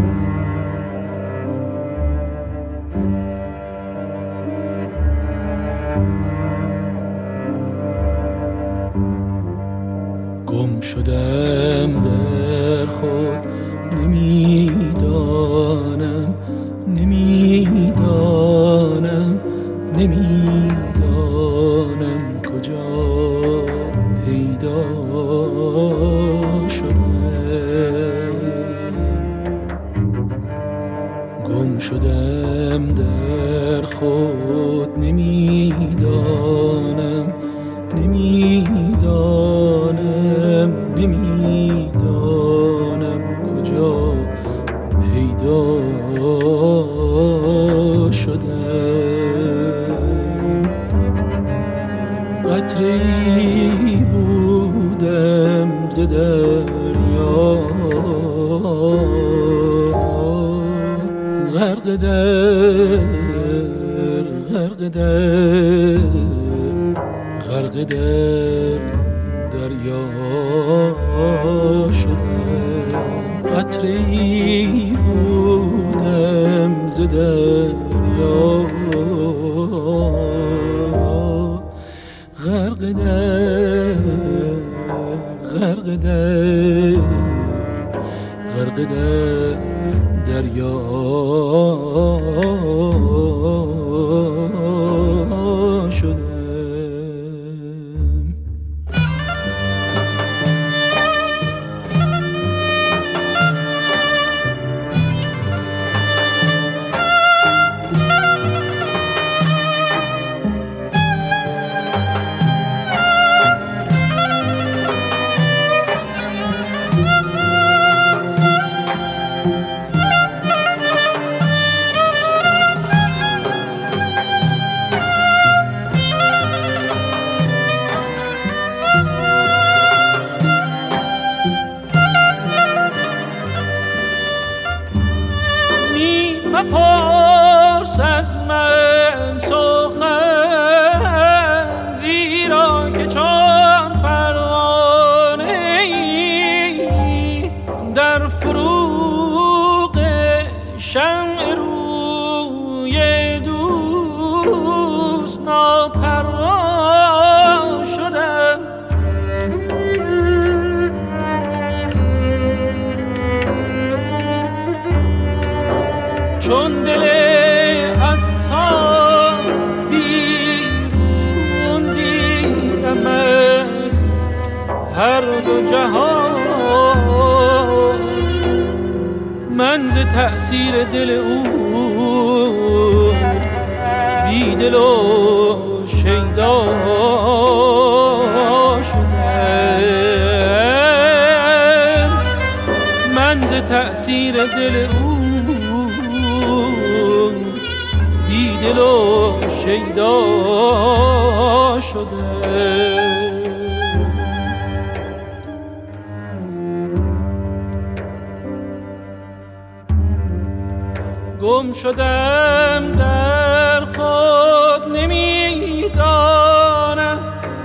گم شدم در خود، نمیدانم کجا پیدا شدم. گم شدم در خود، نمیدانم کجا پیدا شدم. قطره‌ای بودم ز دریا، غرق در دریا شدم. قطره‌ای بودم ز دریا، غرق در دریا شدم. مپرس از من سخن، زیرا که چون پروانه‌ای در فروغ شمع روی دوست ناپروا شدم. چون دل عطار بیرون دیدم از هر دو جهان، من ز تأثیر دل او بی دل و شیدا شدم. من ز تأثیر دل او بی دل و شیدا شده. گم شدم در خود، نمیدانم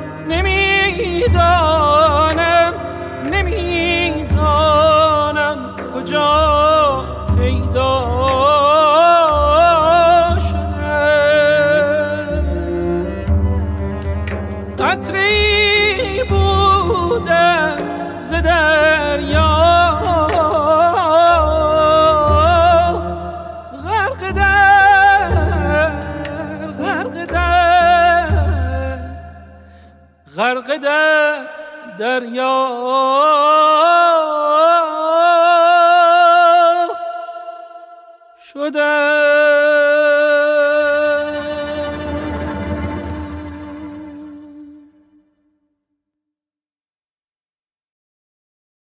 کجا پیدا قطره‌ای بودم ز دریا، غرق در دریا شدم.